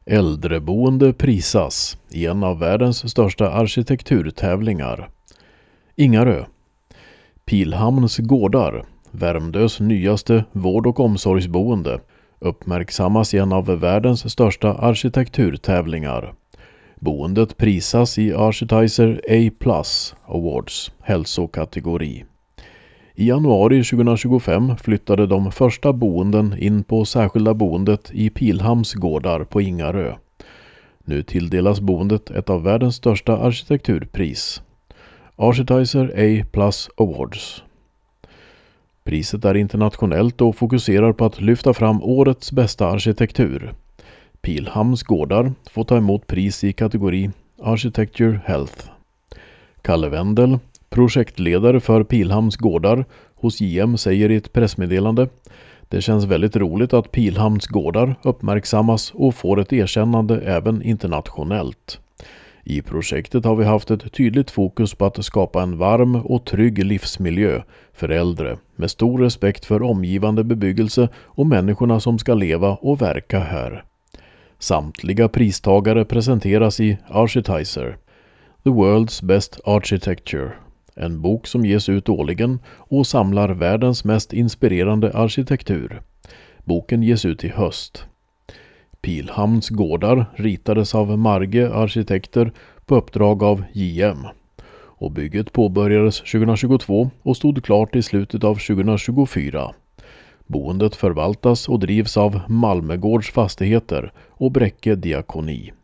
Äldreboende prisas i en av världens största arkitekturtävlingar. Ingarö. Pilhamns gårdar, Värmdös nyaste vård- och omsorgsboende, uppmärksammas i en av världens största arkitekturtävlingar. Boendet prisas i Architizer A+ Awards hälsokategori. I januari 2025 flyttade de första boenden in på särskilda boendet i Pilhamns gårdar på Ingarö. Nu tilldelas boendet ett av världens största arkitekturpris, Architizer A+ Awards. Priset är internationellt och fokuserar på att lyfta fram årets bästa arkitektur. Pilhamns gårdar får ta emot pris i kategori Architecture Health. Kalle Wendel, projektledare för Pilhamns gårdar hos JM, säger i ett pressmeddelande: "Det känns väldigt roligt att Pilhamns gårdar uppmärksammas och får ett erkännande även internationellt. I projektet har vi haft ett tydligt fokus på att skapa en varm och trygg livsmiljö för äldre med stor respekt för omgivande bebyggelse och människorna som ska leva och verka här." Samtliga pristagare presenteras i Architizer, The World's Best Architecture, en bok som ges ut årligen och samlar världens mest inspirerande arkitektur. Boken ges ut i höst. Pilhamns gårdar ritades av Marge arkitekter på uppdrag av JM. Och bygget påbörjades 2022 och stod klart i slutet av 2024. Boendet förvaltas och drivs av Malmögårds fastigheter och Bräcke diakoni.